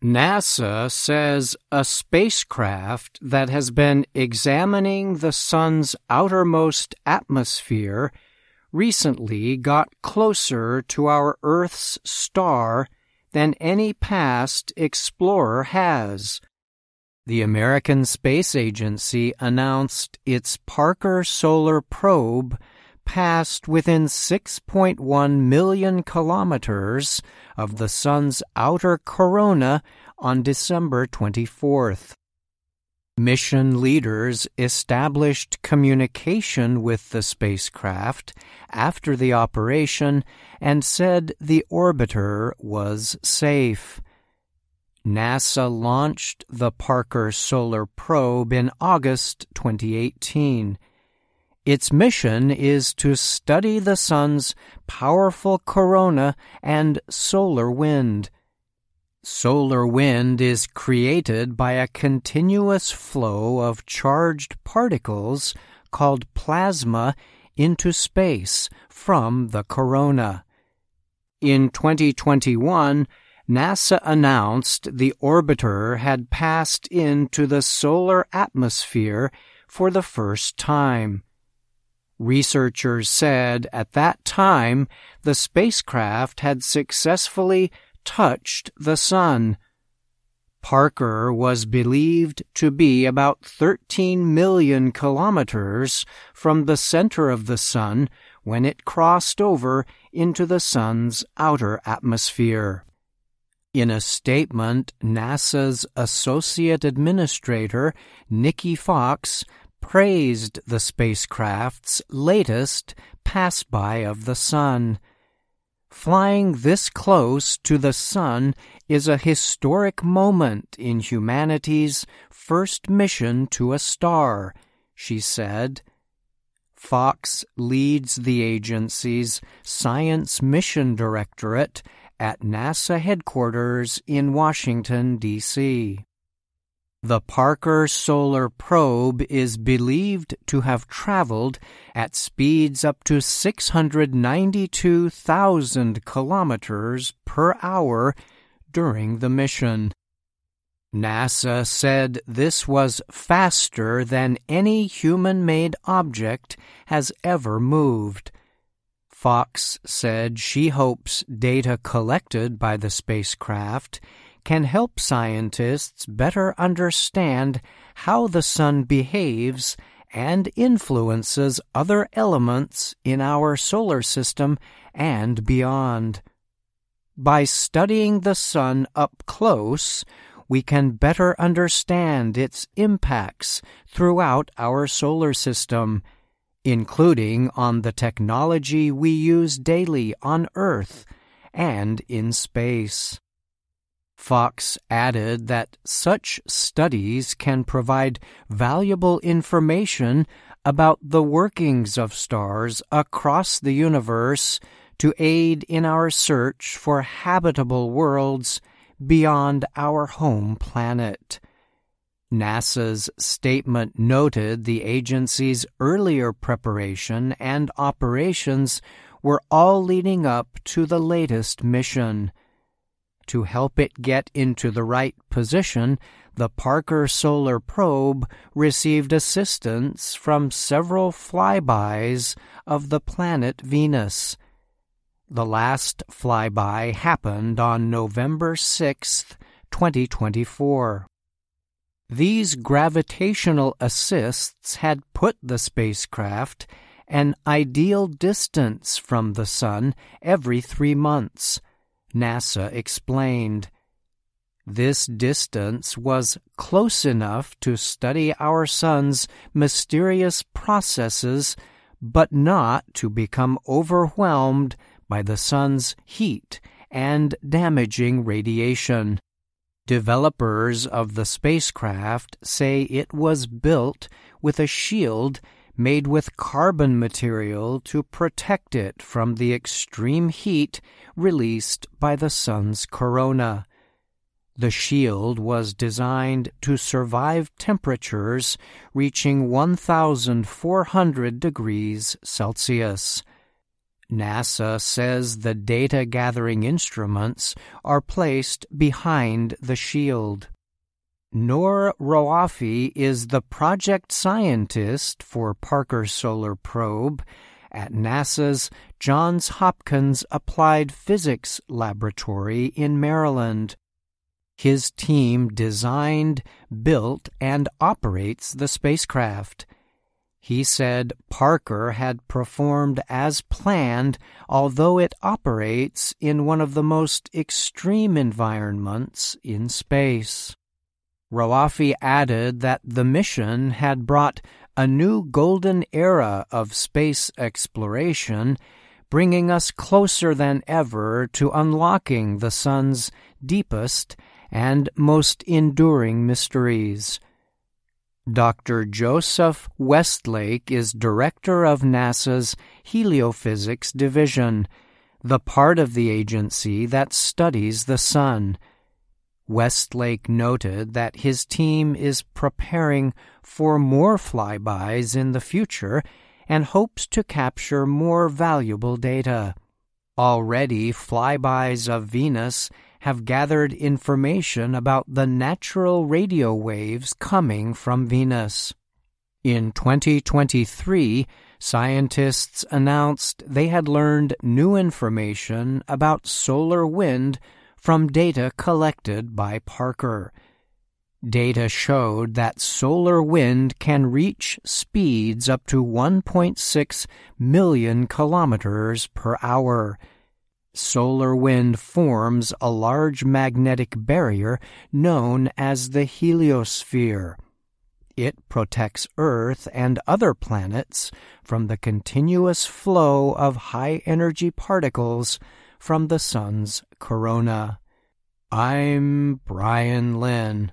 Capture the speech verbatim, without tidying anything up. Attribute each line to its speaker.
Speaker 1: NASA says a spacecraft that has been examining the sun's outermost atmosphere recently got closer to our Earth's star than any past explorer has. The American Space Agency announced its Parker Solar Probe passed within six point one million kilometers of the sun's outer corona on December twenty-fourth. Mission leaders established communication with the spacecraft after the operation and said the orbiter was safe. NASA launched the Parker Solar Probe in August twenty eighteen. Its mission is to study the sun's powerful corona and solar wind. Solar wind is created by a continuous flow of charged particles called plasma into space from the corona. In twenty twenty-one, NASA announced the orbiter had passed into the solar atmosphere for the first time. Researchers said at that time the spacecraft had successfully touched the sun. Parker was believed to be about thirteen million kilometers from the center of the sun when it crossed over into the sun's outer atmosphere. In a statement, NASA's Associate Administrator, Nikki Fox, praised the spacecraft's latest pass-by of the sun. Flying this close to the sun is a historic moment in humanity's first mission to a star, she said. Fox leads the agency's Science Mission Directorate at NASA headquarters in Washington, D C The Parker Solar Probe is believed to have traveled at speeds up to six hundred ninety-two thousand kilometers per hour during the mission. NASA said this was faster than any human-made object has ever moved. Fox said she hopes data collected by the spacecraft can help scientists better understand how the sun behaves and influences other elements in our solar system and beyond. By studying the sun up close, we can better understand its impacts throughout our solar system, including on the technology we use daily on Earth and in space. Fox added that such studies can provide valuable information about the workings of stars across the universe to aid in our search for habitable worlds beyond our home planet. NASA's statement noted the agency's earlier preparation and operations were all leading up to the latest mission. To help it get into the right position, the Parker Solar Probe received assistance from several flybys of the planet Venus. The last flyby happened on November sixth, twenty twenty-four. These gravitational assists had put the spacecraft an ideal distance from the sun every three months, NASA explained. This distance was close enough to study our sun's mysterious processes, but not to become overwhelmed by the sun's heat and damaging radiation. Developers of the spacecraft say it was built with a shield made with carbon material to protect it from the extreme heat released by the sun's corona. The shield was designed to survive temperatures reaching one thousand four hundred degrees Celsius. NASA says the data-gathering instruments are placed behind the shield. Noor Roafi is the project scientist for Parker Solar Probe at NASA's Johns Hopkins Applied Physics Laboratory in Maryland. His team designed, built, and operates the spacecraft. He said Parker had performed as planned, although it operates in one of the most extreme environments in space. Roafi added that the mission had brought a new golden era of space exploration, bringing us closer than ever to unlocking the sun's deepest and most enduring mysteries. Doctor Joseph Westlake is director of NASA's Heliophysics Division, the part of the agency that studies the sun. Westlake noted that his team is preparing for more flybys in the future and hopes to capture more valuable data. Already, flybys of Venus have gathered information about the natural radio waves coming from Venus. In twenty twenty-three, scientists announced they had learned new information about solar wind from data collected by Parker. Data showed that solar wind can reach speeds up to one point six million kilometers per hour. Solar wind forms a large magnetic barrier known as the heliosphere. It protects Earth and other planets from the continuous flow of high-energy particles from the sun's corona. I'm Brian Lynn.